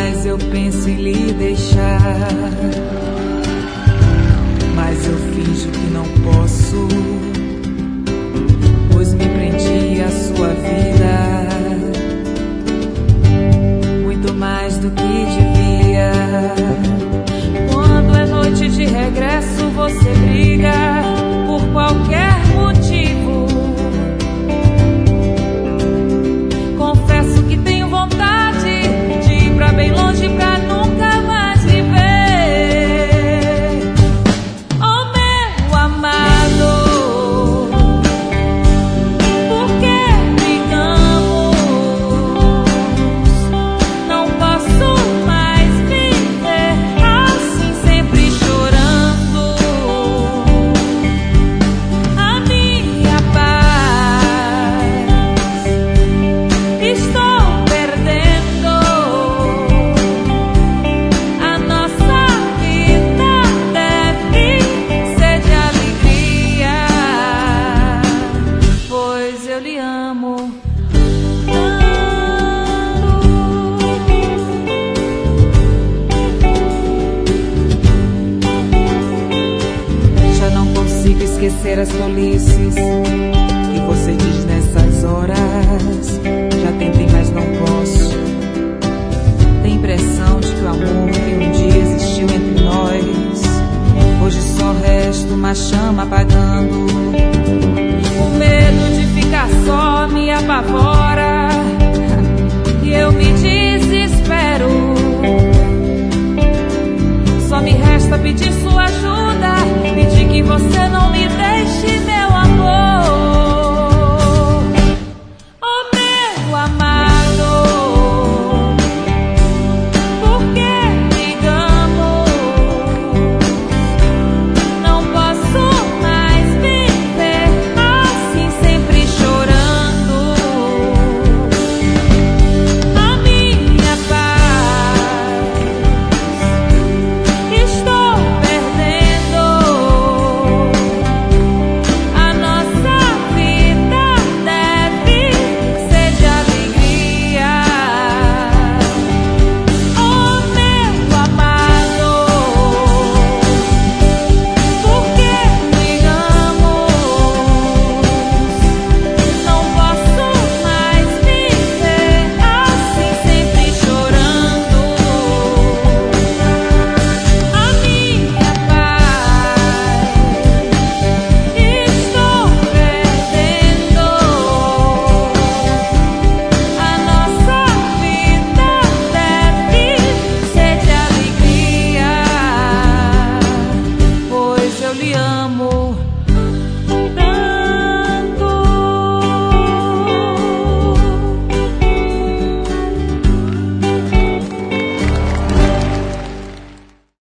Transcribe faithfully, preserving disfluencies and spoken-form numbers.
mais eu penso em lhe deixar, mas eu finjo que não posso, pois me prendi à sua vida muito mais do que devia. Quando é noite de regresso, você briga por qualquer motivo. Confesso que tenho vontade de ir pra bem longe pra nunca mais lhe ver. Oh, meu amado, por que brigamos? Não posso mais viver assim, sempre chorando. A minha paz estou perdendo. A nossa vida deve ser de alegria, pois eu lhe amo tanto. Já não consigo esquecer as tolices